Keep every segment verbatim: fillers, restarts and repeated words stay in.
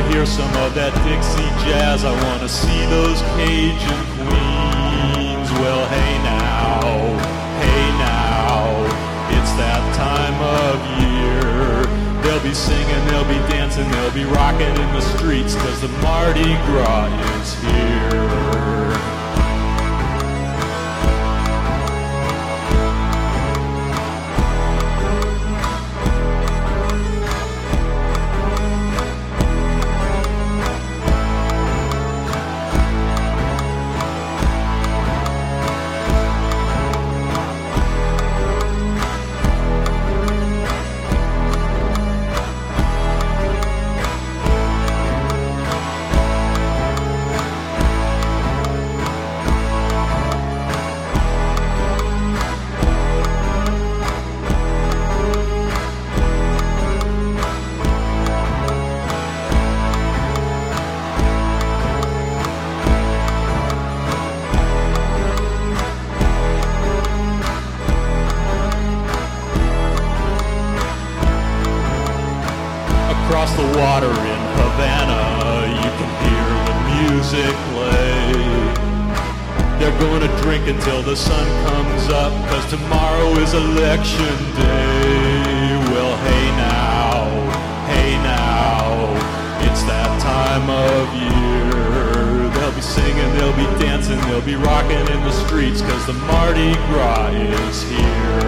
hear some of that Dixie jazz. I wanna see those Cajun queens. Well, hey now, hey now, it's that time of year. They'll be singing, they'll be dancing, they'll be rocking in the streets, 'cause the Mardi Gras is here. Across the water in Havana, you can hear the music play. They're gonna drink until the sun comes up, 'cause tomorrow is election day. Well, hey now, hey now, it's that time of year. They'll be singing, they'll be dancing, they'll be rocking in the streets, 'cause the Mardi Gras is here.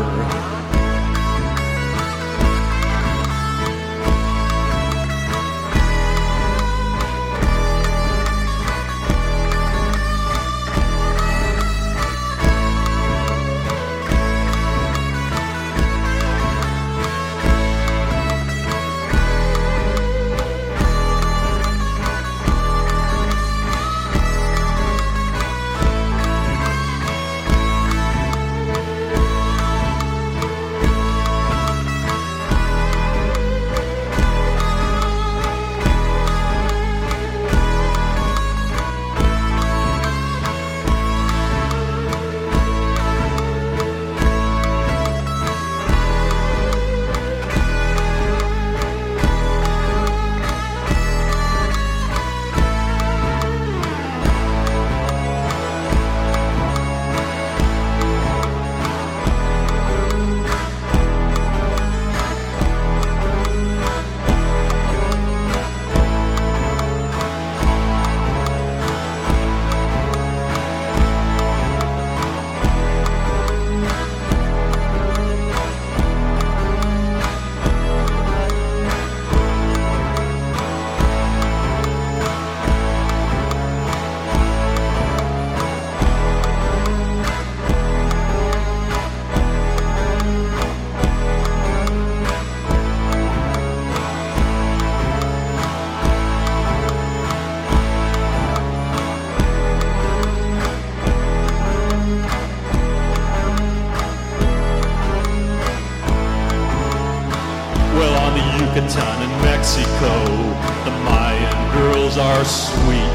Yucatan in Mexico, the Mayan girls are sweet.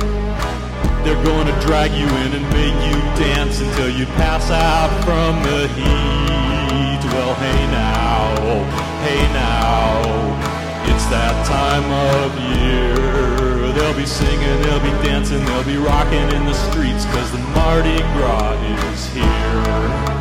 They're going to drag you in and make you dance until you pass out from the heat. Well, hey now, hey now, it's that time of year. They'll be singing, they'll be dancing, they'll be rocking in the streets, 'cause the Mardi Gras is here.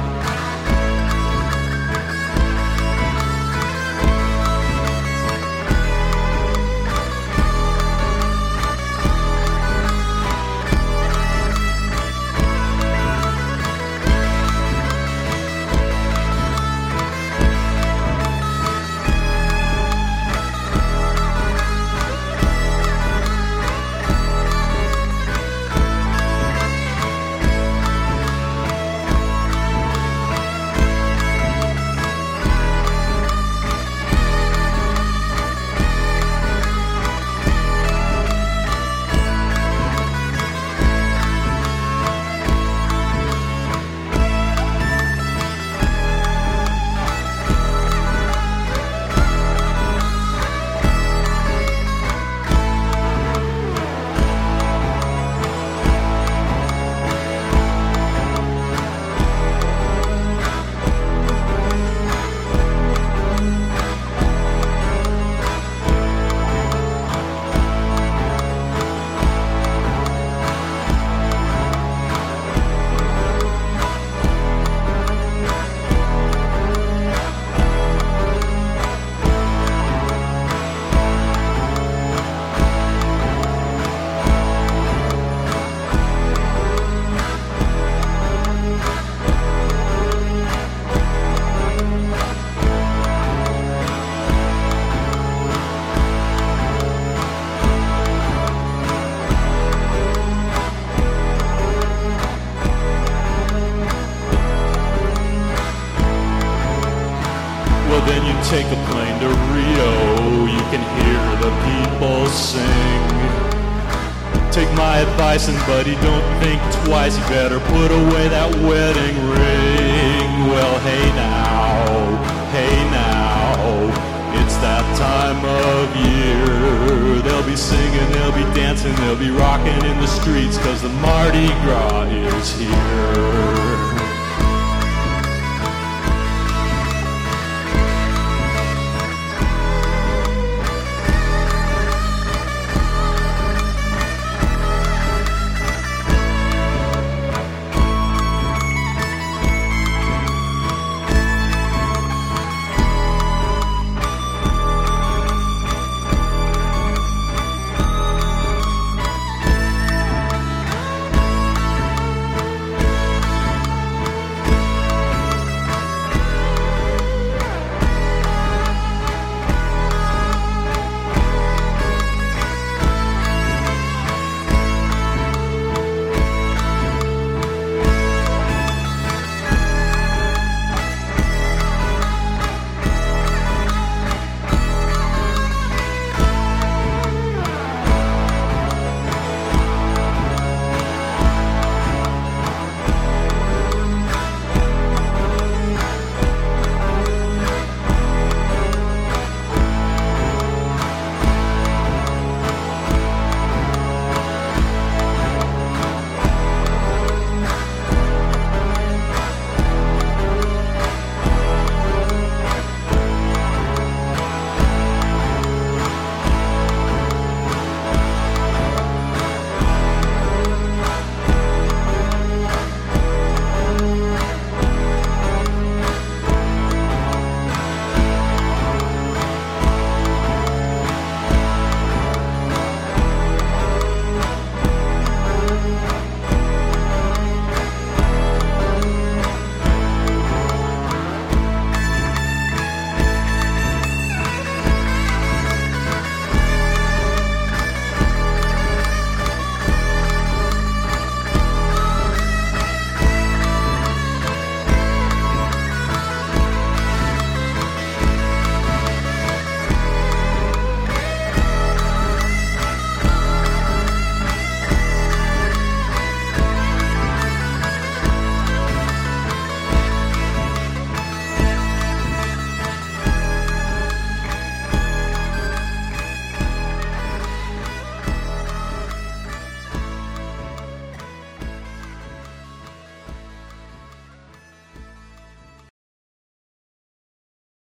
Take my advice and buddy, don't think twice. You better put away that wedding ring. Well, hey now, hey now, it's that time of year. They'll be singing, they'll be dancing, they'll be rocking in the streets, 'cause the Mardi Gras is here.